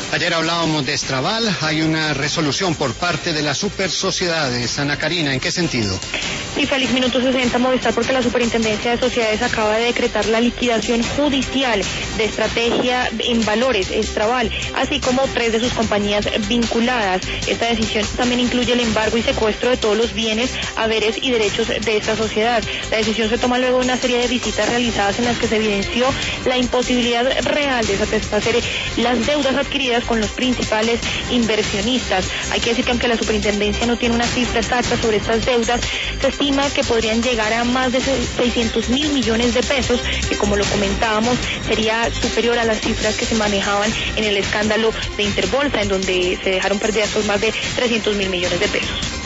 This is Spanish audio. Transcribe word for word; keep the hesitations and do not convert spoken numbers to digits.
Ayer hablábamos de Estraval, hay una resolución por parte de las super sociedades. Ana Karina, ¿en qué sentido? Sí, feliz minuto sesenta Movistar, porque la Superintendencia de Sociedades acaba de decretar la liquidación judicial de Estrategia en Valores, Estraval, así como tres de sus compañías vinculadas. Esta decisión también incluye el embargo y secuestro de todos los bienes, haberes y derechos de esta sociedad. La decisión se toma luego de una serie de visitas realizadas en las que se evidenció la imposibilidad real de satisfacer las deudas adquiridas con los principales inversionistas. Hay que decir que aunque la Superintendencia no tiene una cifra exacta sobre estas deudas, se estima que podrían llegar a más de seiscientos mil millones de pesos, que como lo comentábamos sería superior a las cifras que se manejaban en el escándalo de Interbolsa, en donde se dejaron perdidas más de trescientos mil millones de pesos.